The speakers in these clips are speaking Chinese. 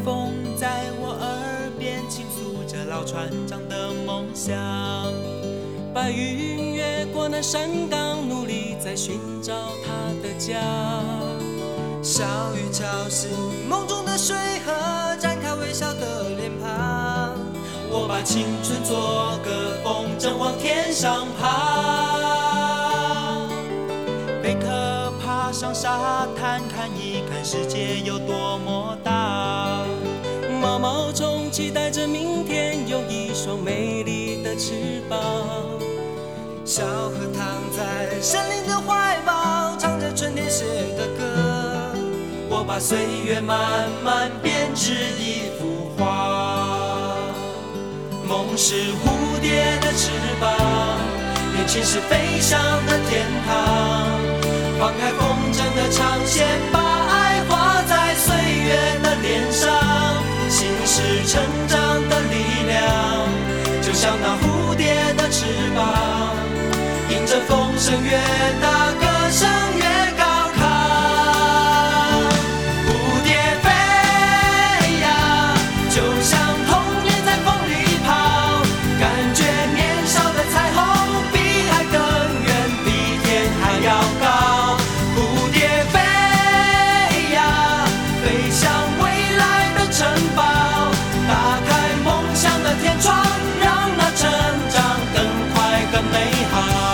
风在我耳边倾诉着老船长的梦想。白云越过那山岗，努力在寻找他的家。 小雨敲醒梦中的水河，展开微笑的脸庞。 我把青春做个风筝往天上爬。贝壳爬上沙滩，看一看世界有多么大。毛毛虫期待着明天有一双美丽的翅膀。 小河躺在森林的怀抱，唱着春天写的歌。 我把岁月慢慢编织一幅画。梦是蝴蝶的翅膀，年轻是飞翔的天堂。放开风筝的长线，把爱画在岁月的脸上。心是成长的力量，就像那蝴蝶的翅膀，迎着风声越大，歌声越高亢。蝴蝶飞呀，就像童年在风里跑，感觉年少的彩虹比海更远，比天还要高。蝴蝶飞呀，飞向未来的城堡，打开梦想的天窗，让那成长更快更美好。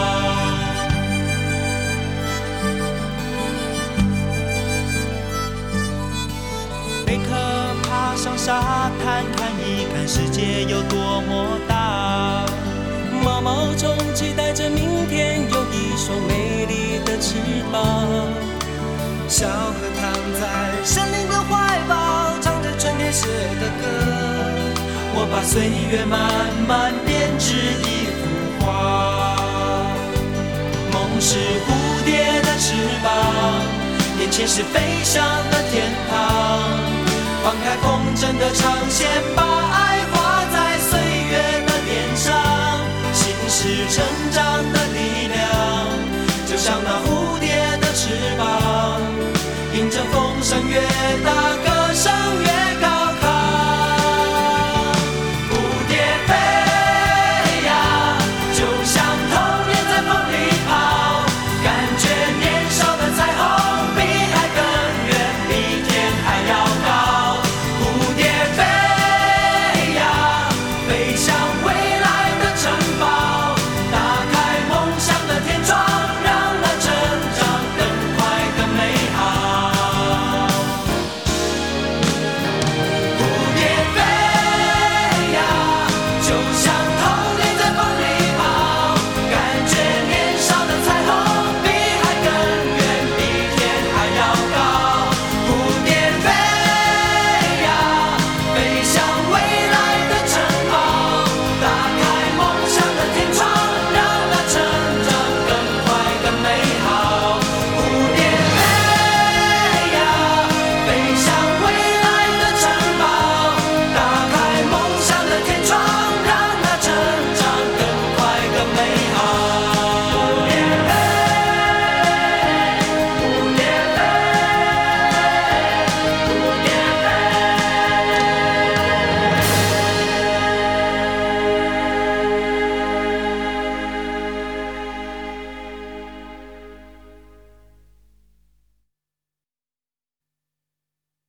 贝壳爬上沙滩，看一看世界有多么大。毛毛虫期待着明天有一双美丽的翅膀。 小河躺在森林的怀抱，唱着春天写的歌。 我把岁月慢慢编织一幅画。梦是蝴蝶的翅膀，年轻是飞翔的天堂。放开风筝的长线，把爱